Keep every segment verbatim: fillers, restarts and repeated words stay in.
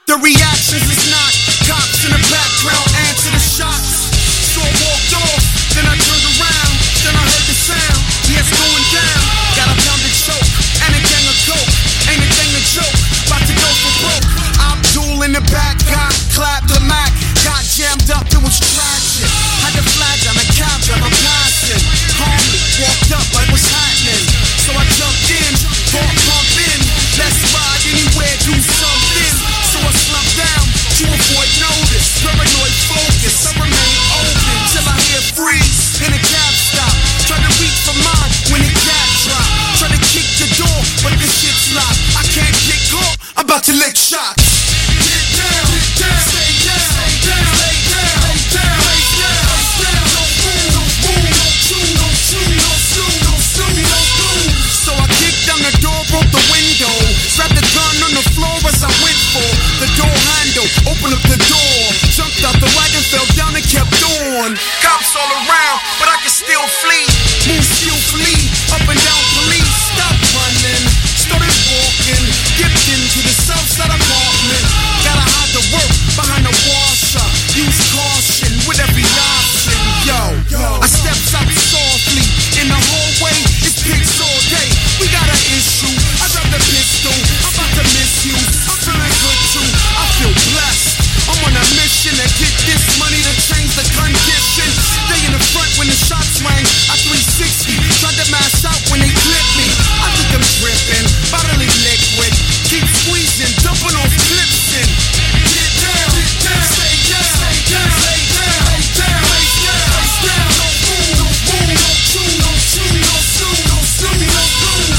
The reactions is not cops in the background answer the shots. So I walked off, then I turned around, then I heard the sound. Yeah, it's going down. Got a pound of choke and a gang of coke. Ain't a thing to joke, about to go for broke. Abdul in the back, got clapped the Mac. Got jammed up, it was tragic. Had to flag down a cab driver passing. Calmly walked up like what's happening. So I jumped in, bought pump in. Let's ride anywhere, do something. So I slumped down to avoid notice. Paranoid focus, I remain open till I hear freeze in a cab stop. Try to reach for mine when the cat drop. Try to kick the door, but the shit's locked. I can't get caught, I'm about to lick shots. Get down, get down, stay down, stay down, lay down, lay down, lay down, lay down. Don't move, don't move, don't shoot, don't shoot, don't shoot, don't shoot, don't shoot. So I kicked down the door, broke the window, strapped the gun on the floor as I went for the door handle. Opened up the door, jumped out the wagon, fell down and kept on. Cops all around, but I can still flee. Move skillfully, up and down police. Stop running, started walking, dipped into the southside apartment. Gotta hide the work behind the washer. Use caution with every option. Yo, I stepped out softly in the hallway. It's pigs all day. We got an issue. I got the pistol. I'm about to miss you. I'm feeling good too. I feel blessed. I'm on a mission to get this money to change the condition. Stay in the front when the shots rang. I three sixty. Tried to mash out when they clipped me. I think I'm dripping. Bodily liquid. Keep squeezing. Dumping off clips in. Get down. Get down. Stay down. Stay down. Stay down. Lay down. Lay down. Lay down. Don't move. Don't move. Don't shoot. Don't shoot. Don't shoot. Don't shoot. Don't shoot.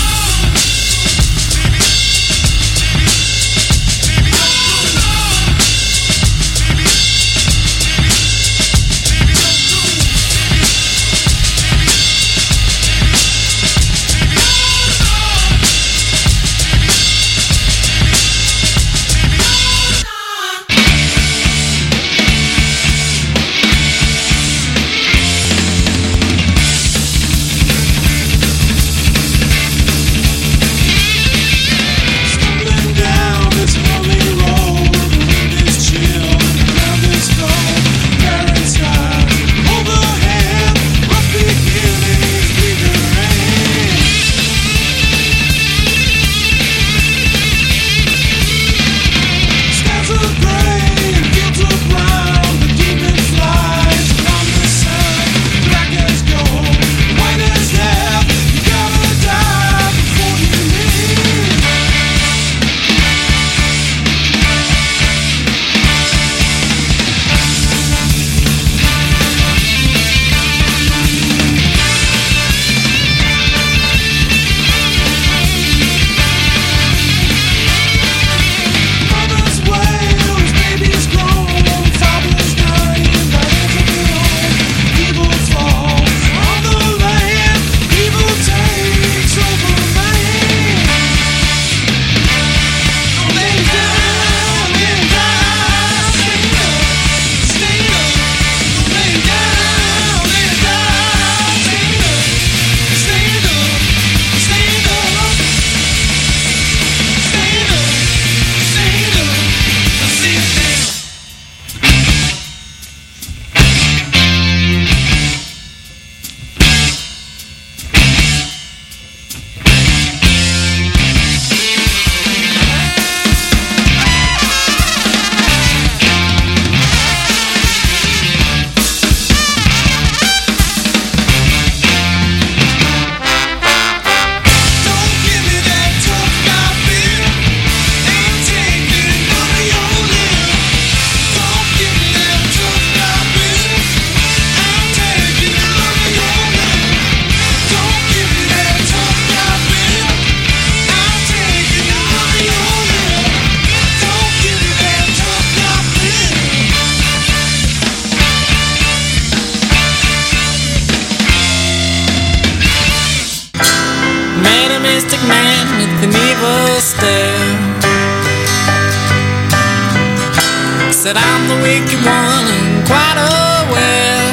Said I'm the wicked one and quite aware.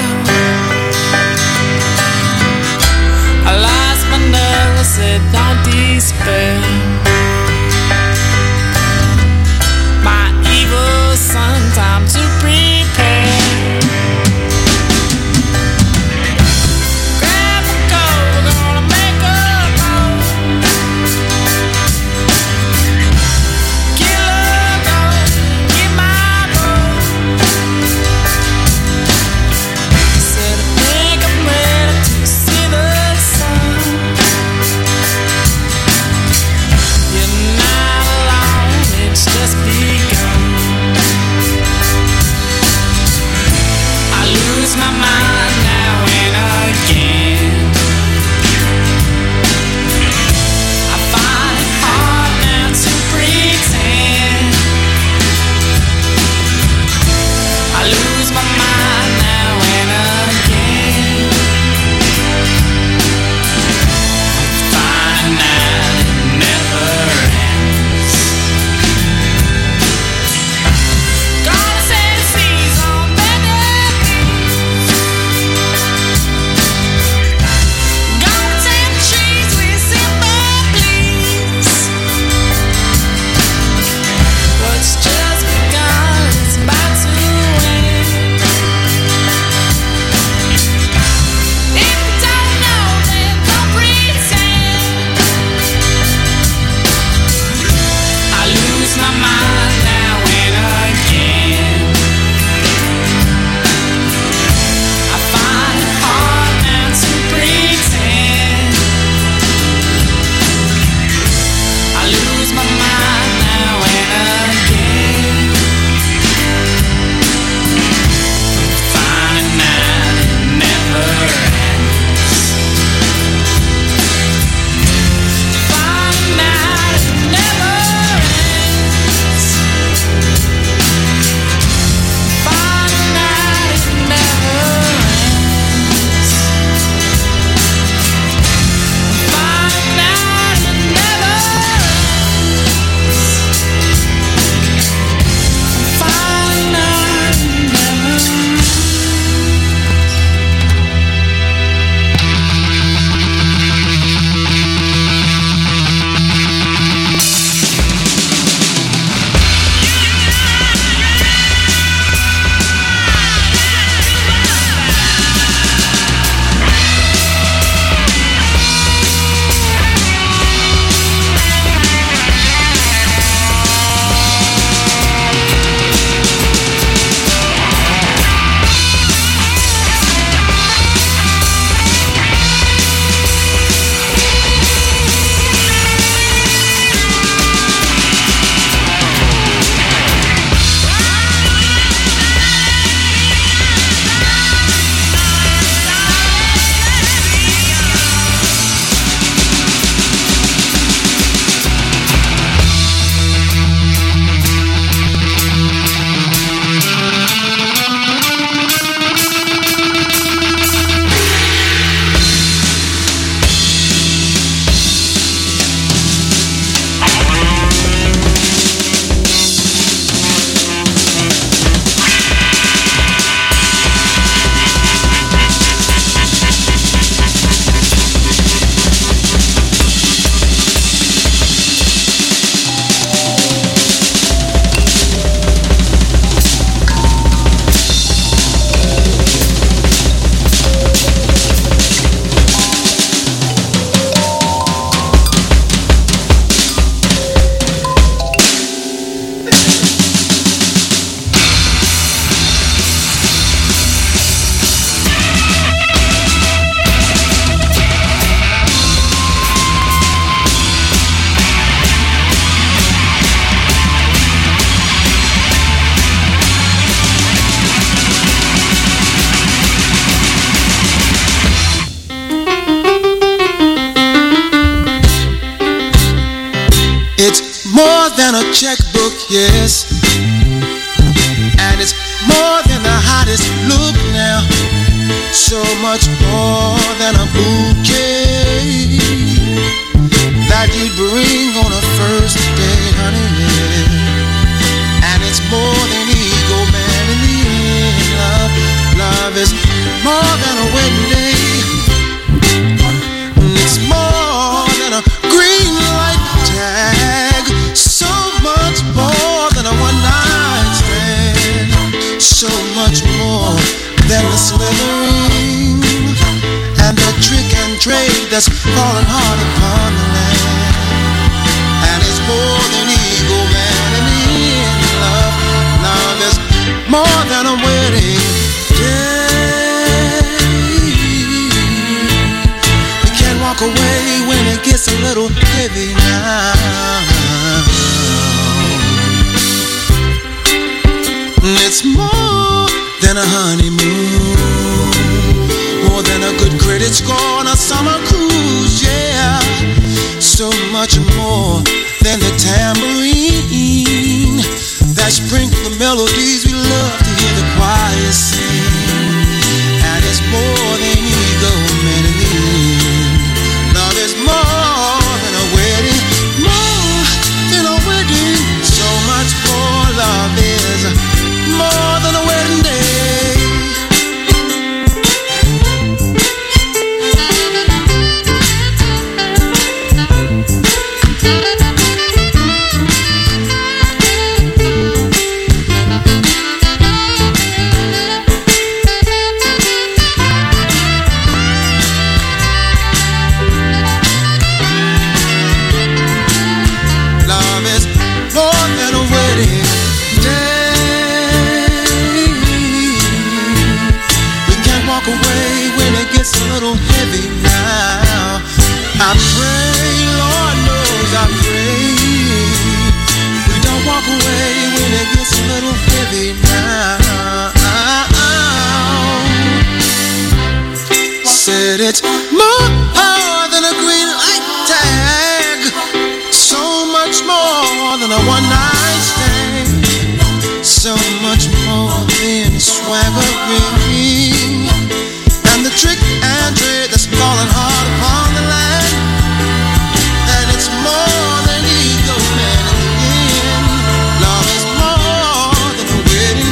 I lost my nerve, I said don't despair. My evil than a checkbook, yes. And it's more than the hottest look now. So much more than a bouquet that you'd bring on a first date, honey, yeah. And it's more than ego, man, in the end, love. Love is more than a wedding day. It's more than a green light tag. So much more than a one night stand. So much more than the slithering and the trick and trade that's falling hard upon the land. And it's more than ego, man, in the end, love. Love is more than a wedding day. We can't walk away when it gets a little heavy now. It's more than a honeymoon, more than a good credit score on a summer cruise, yeah. So much more than the tambourine that sprinkle the melodies we love to hear the choir sing. And it's more than ego, man, in the end. Love is more than a wedding, more than a wedding. So much more love is more than a wedding day. Love is more than a wedding day. We can't walk away when it gets a little heavy now. I pray, Lord knows I pray, we don't walk away when it gets a little heavy now. Said it's more than a green light tag. So much more than a one night stand. So much more than swaggering and the trick and trade that's falling hard upon the land. And it's more than ego, man, in the end. Love is more than a wedding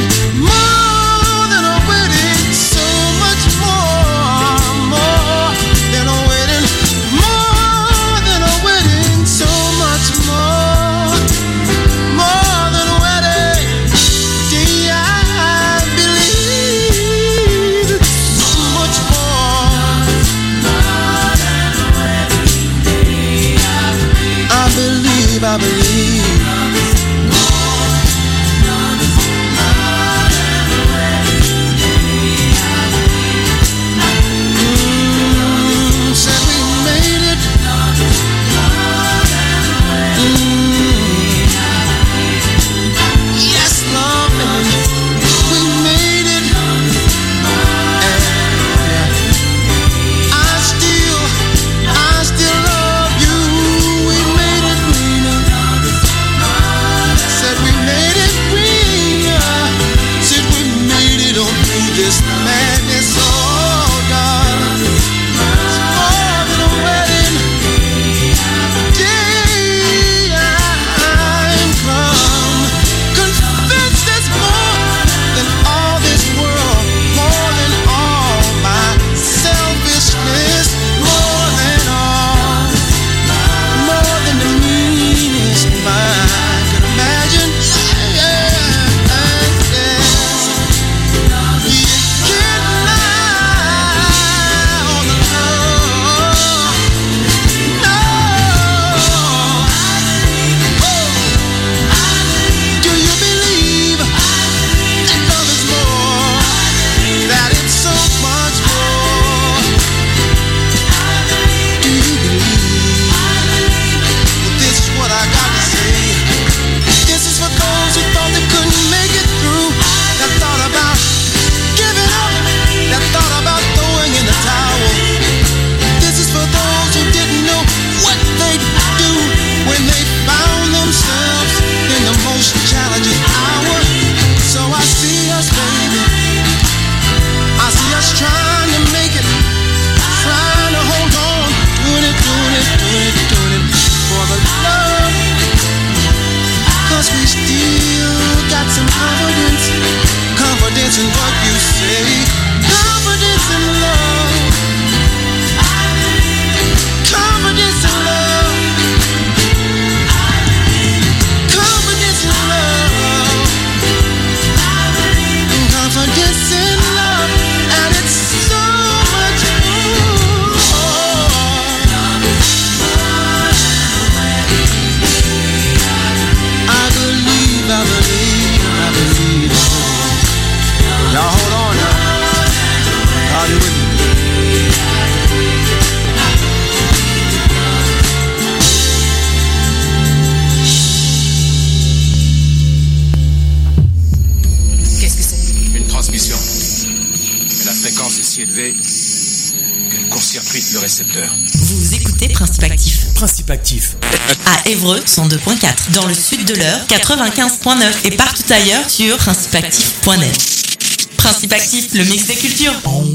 si élevé qu'elle court-circuite le récepteur. Vous écoutez Principe Actif. Principe Actif. À Évreux, cent deux virgule quatre. Dans le sud de l'Eure, quatre-vingt-quinze virgule neuf. Et partout ailleurs sur principe actif point net. Principe Actif, le mix des cultures.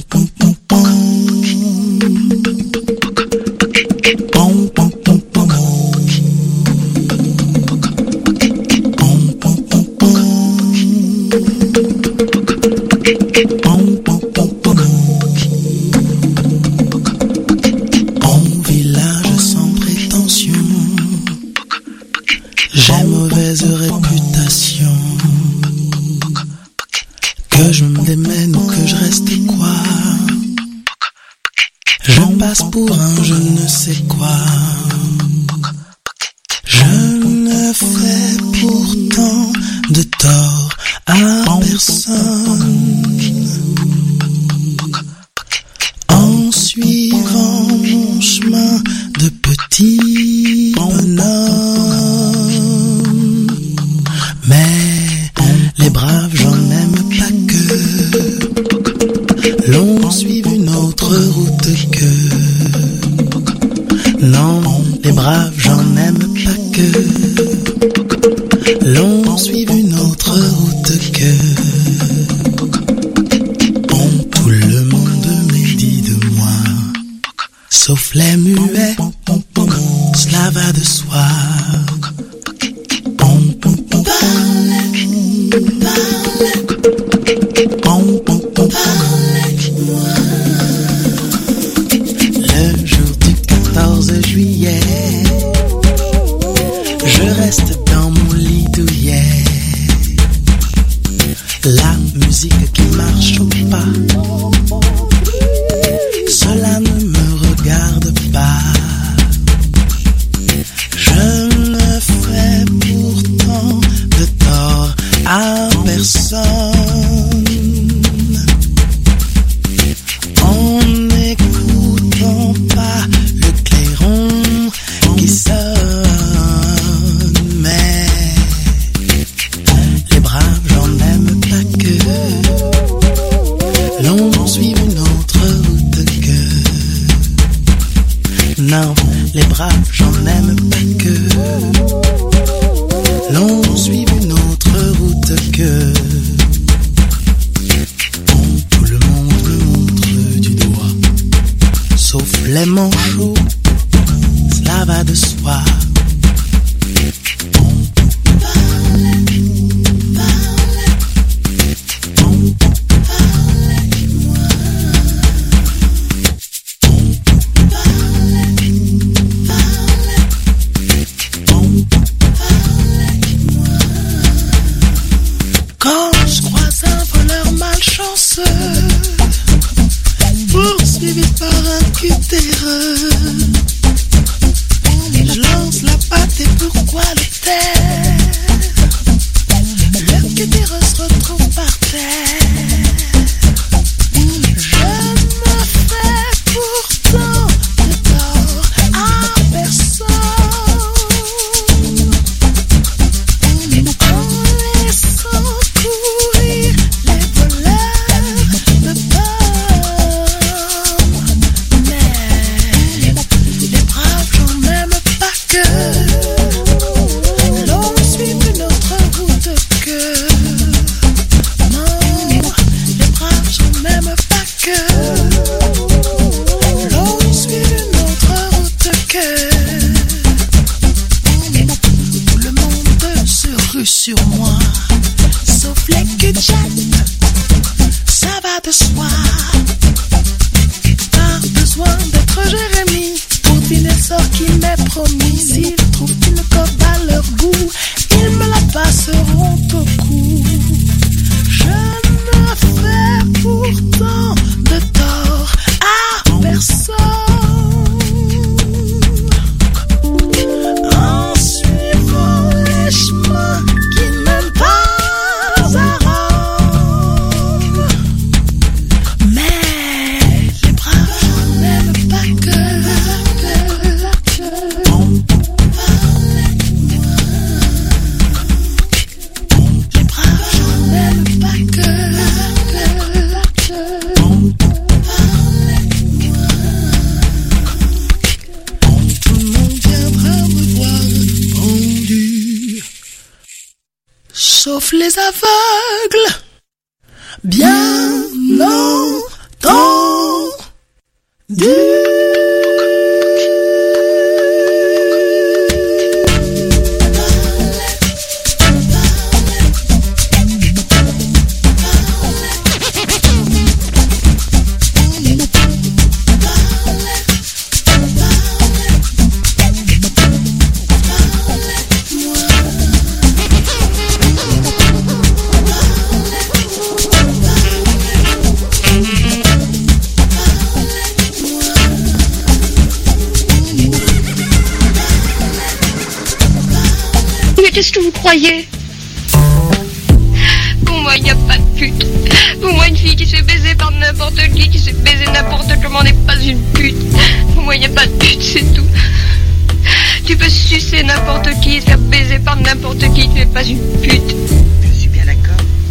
J'ai mauvaise réputation. Que je me démène ou que je reste quoi, je passe pour un je ne sais quoi. Je ne fais pourtant de tort à personne en suivant mon chemin de petit bonhomme. Mais les braves gens n'aiment pas que l'on suive une autre route que. Non, les braves gens n'aiment pas que l'on suive une autre route que. Tout le monde médit de moi, sauf les muets, cela va de soi. Le jour du quatorze juillet, je reste dans mon lit douillet. La musique qui marche au pas, cela ne me regarde pas. Je ne fais pourtant de tort à personne en n'écoutant pas le clairon qui sonne. Mais les braves gens n'aiment pas que l'on suive une autre route que. Non, les braves gens n'aiment pas que l'on suive une autre route que. Tout le monde me montre du doigt, sauf les manchots, cela va de soi. Quand je croise un voleur malchanceux, poursuivi par un cutéreux, je lance la patte et pourquoi le taire? Le cutéreux se retrouve par terre. Je ne fais pourtant de tort à personne en laissant courir les voleurs de pommes. Mais les braves gens n'aiment pas que l'on suive une autre route que. Non, les braves gens n'aiment pas que l'on suive une autre route que. Tout le monde se rue sur moi, sauf les cul-de-jatte, ça va de soi. Pas besoin d'être Jérémie pour deviner le sort qui m'est promis. S'ils trouvent une corde à leur goût, ils me la passeront au cou. Je ne fais pourtant de tort à personne en suivant les chemins qui mènent pas à Rome. sauf les aveugles. Bien entendu. Qu'est-ce que vous croyez? Pour moi, il n'y a pas de pute. Pour moi, une fille qui se fait baiser par n'importe qui, qui se fait baiser n'importe comment n'est pas une pute. Pour moi, il n'y a pas de pute, c'est tout. Tu peux sucer n'importe qui et se faire baiser par n'importe qui, tu n'es pas une pute. Je suis bien d'accord.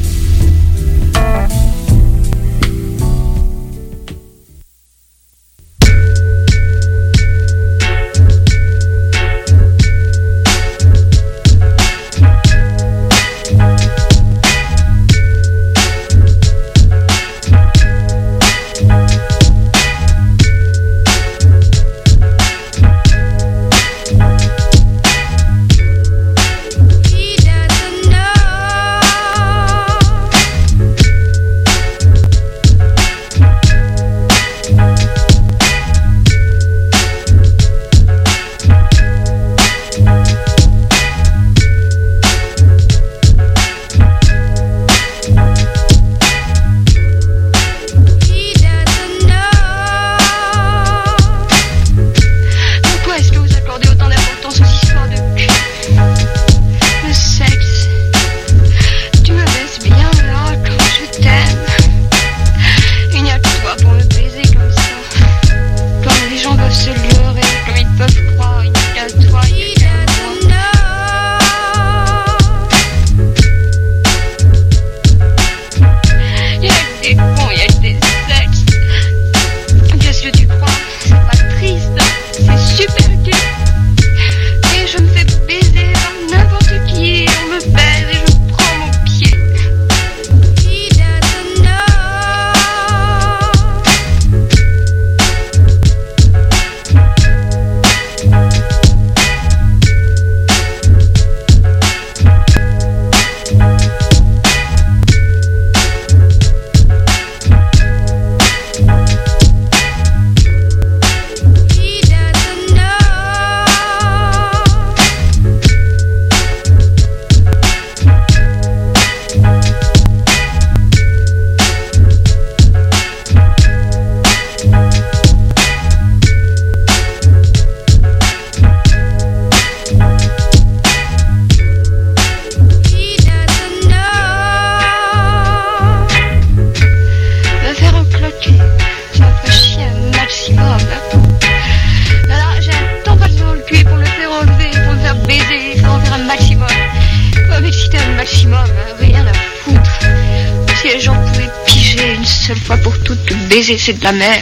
C'est de la merde.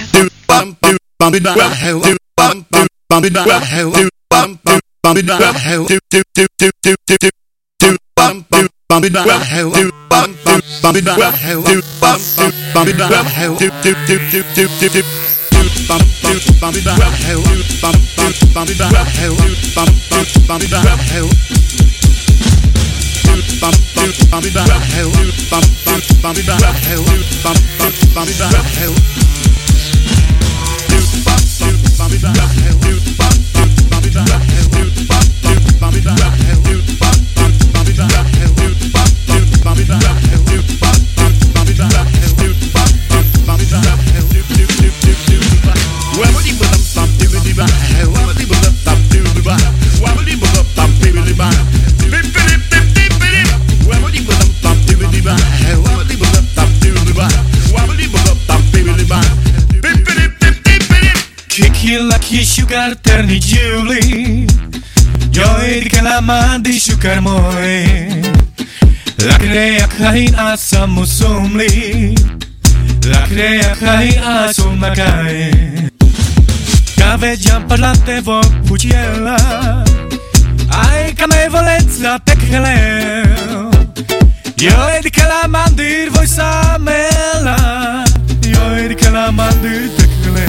Sugar terni Julie, Joy di kalaman di sugar moe, la crea kain asam musumli, la crea kain asum makai, caveggiam parlante vo puciella, ai camevolezza pecchele, Joidi kalamandir voi saamella, joidi kalamandir tekele.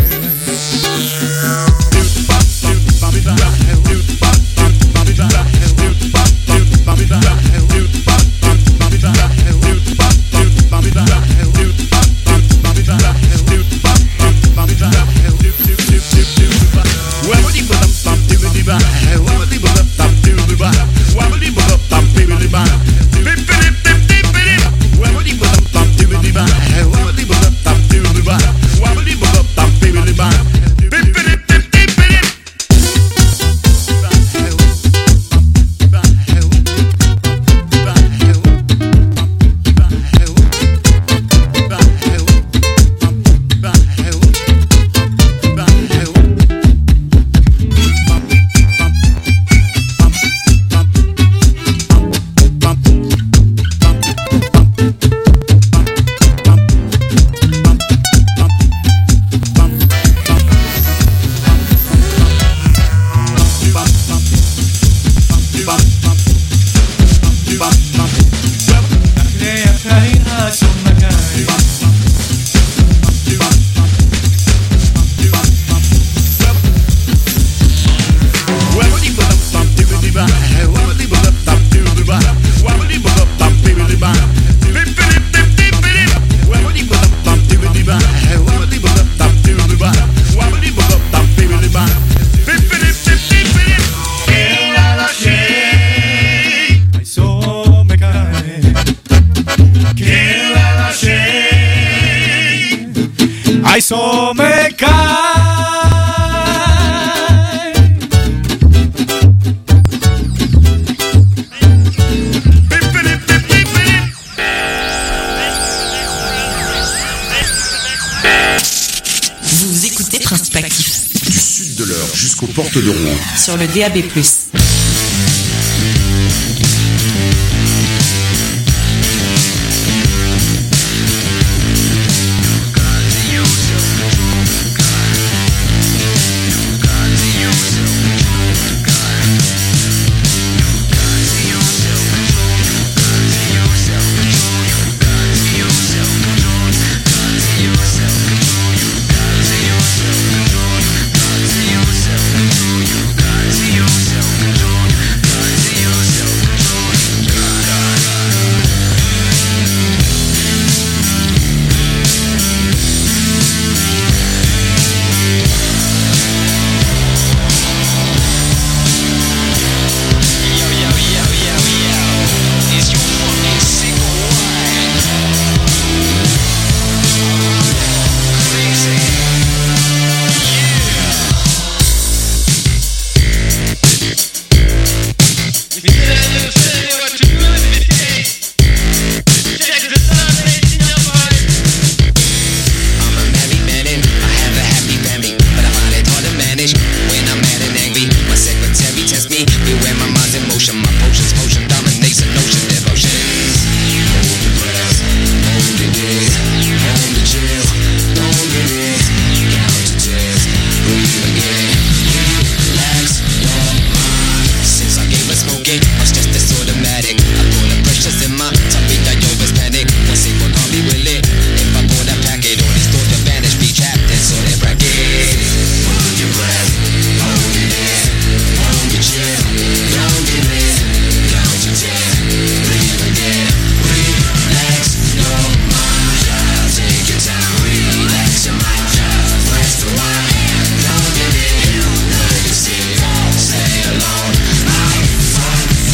I saw me Vous écoutez Principe Actif. Du sud de l'Eure jusqu'aux portes de Rouen. Sur le D A B plus.